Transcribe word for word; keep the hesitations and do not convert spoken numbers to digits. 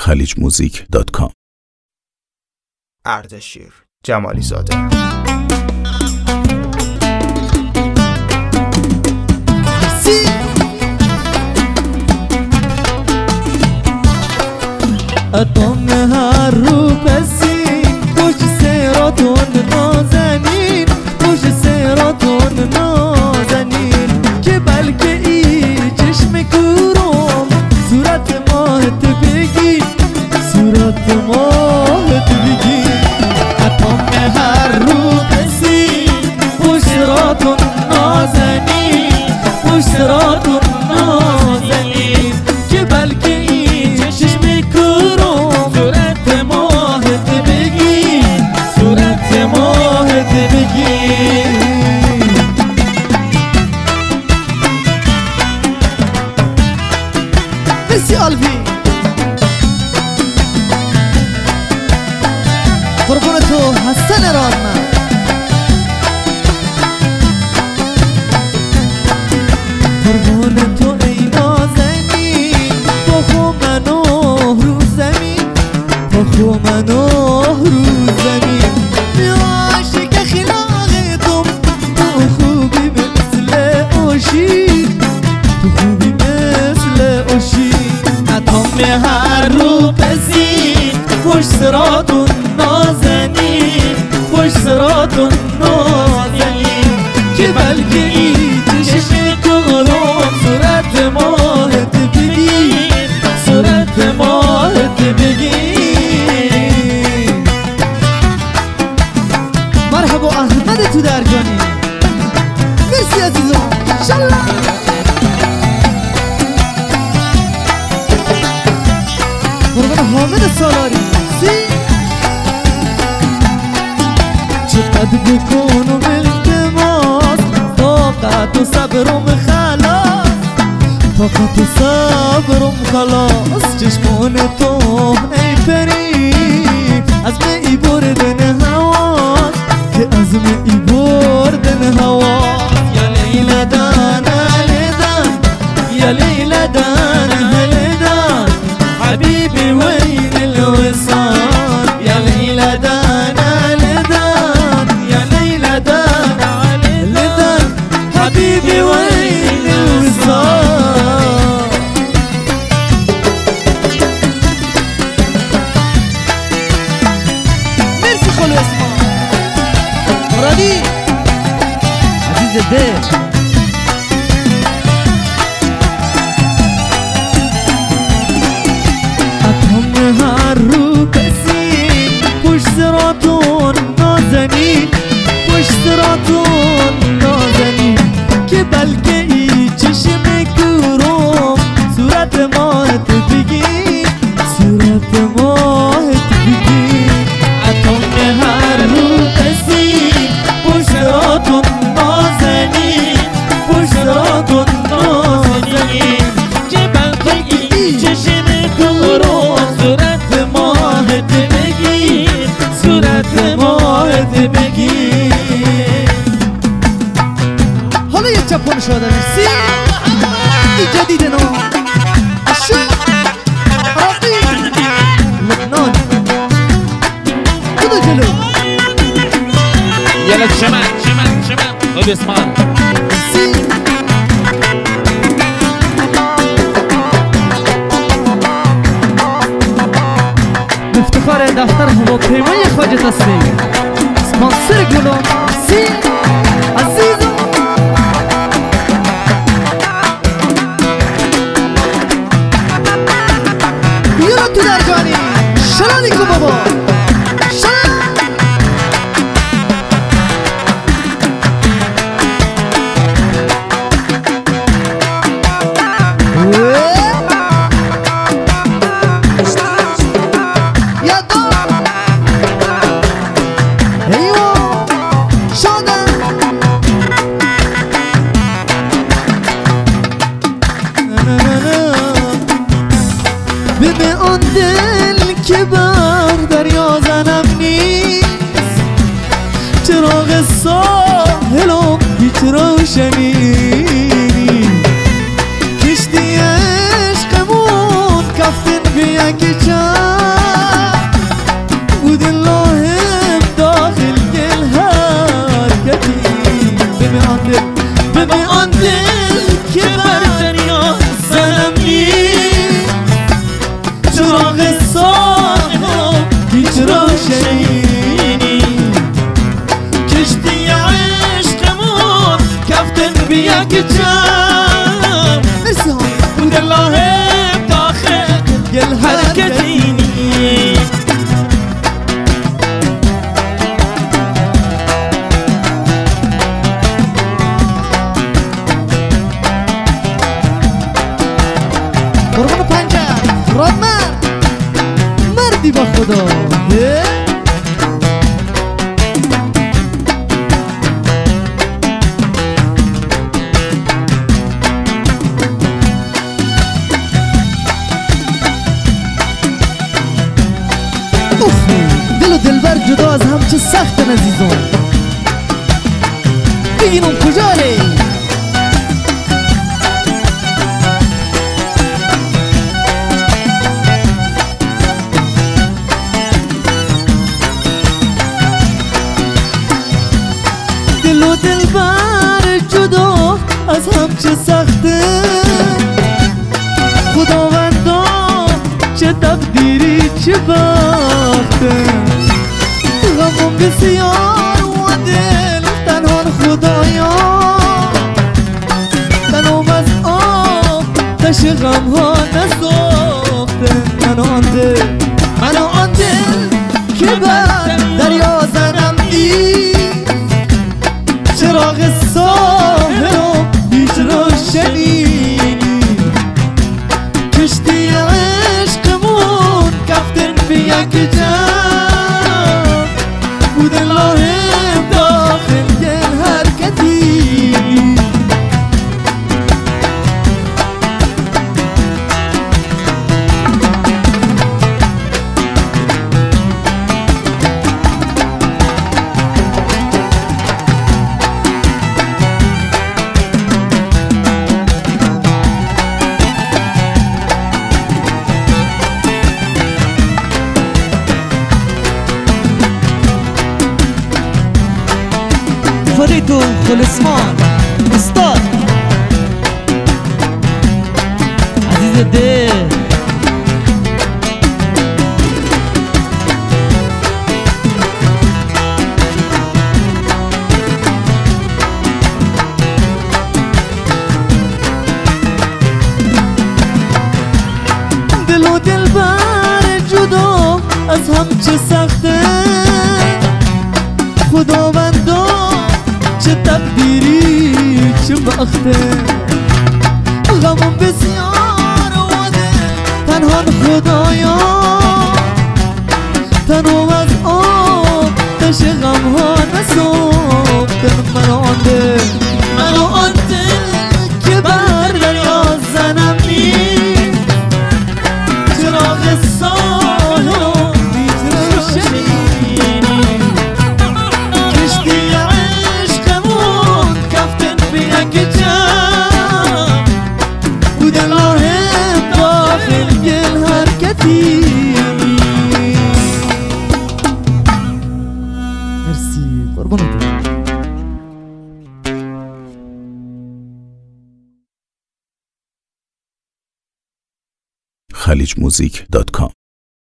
خلیج موزیک دات کام. اردشیر جمالی زاده. اتم هر رو پسی پشت سراتون نازنین، پشت سراتون نازنین، که بلکه ای چشم کورم صورت ماهت بگی، صورت ماهت بگی. اتم هر رو پسی پشت سراتون نازنین، پشت سراتون نازنین، که بلکه ای چشم کورم صورت ماهت بگی، صورت ماهت بگی. بسی آلوی قربون تو حسن رادمن. قربون تو ای نازنین، با خو منو رو زمین، با خو منو رو زمین. عاشق خلاقتم تو خوبی مثل اوشی، تو خوبی مثل اوشی. اتم هر رو پسی پشت سراتون نازنین، پشت سراتون نازنین، که بلکه ای چشم کورم صورت ماهت بگی، صورت ماهت بگی. مرحبا احمد تو در جانی، مرسی عزیزم شالله. قربان حامد سالاری سی. چقدر بکنم التماس، طاقت و صبرم خلاص، طاقت و صبرم خلاص. چشمان تو ای پری از می بردن هواست، که از می بردن هواست. یا لیل دان لیدان، یا لیل دان لیدان، حبیبی وین الوصال. یا لیل دان لیدان، یا لیل دان لیدان، حبیبی وین الوصال. مرسی خلو اسمان مرادی عزیز دل. اتم هر رو پسی پشت سراتون نازنین، پشت سراتون نازنین، که بلکه ای چشم کورم صورت ماهت بگی، صورت ماهت بگی. اتم هر رو پسی پشت سراتون نازنین، پشت سراتون نازنین، که بلکه ای چشم کورم صورت ماهت بگی، صورت ماهت بگی. حالا یک چپون شده مرسی ای جدید نو اشو راقی لبنان بودو جلو. يلا شمال شمال شمال خذ اسمان مرسی. افتخار دفتر هواپیمای خواجه تصمیم سپانسر گلام مرسی عزیزم. بیارم تو در جانی شلالی کو بابا شلال. ببین آن دل که بر دریا زنم نیست، چراغ ساحلم هیچ روشنی نیست. کشتی عشقمون کفتن بیه یک چند بود لاهم داخل گل حرکتی ببین آن دل ببین آن دل که بر دریا زنم نیست چراغ ساحل هیچ روشنی کشتی عشقمون کفتن بی یک جمع مرسی ها بود لاهم داخل گل حرکتی قربان پنجه راد مرد مردی با خدا دل و دلبر جدا از هم چه سخت عزیزان بگین اون کجا ری دل و دلبر جدا از هم چه سخته خداوندا چه تقدیری چه بخته غمم بسیار و دل تنها خدایا تنم از آب تش غم ها نساخته من آن دل من آن دل که بر دریا زنم نیست چراغ ساحل و هیچ روشنی کشتی عشقمون کفتن بی یک جمع بود لاهم داخل گل حرکتی فريدو خلصمان استاد عزيز الدين دل و دلبر جدا از هم چه سخته خداوندا چه تقدیری چه بخته غمم بسیار و دل تنها خدایا تنم از آب تش غم ها نساختن من آن دل من آن دل که بر دریا زنم نیست چراغ ساحل و هیچ روشنی کشتی عشقمون کفتن بی یک جمع بود لاهم داخل گل حرکتی مرسی قربانت خلیج موزیک دات کام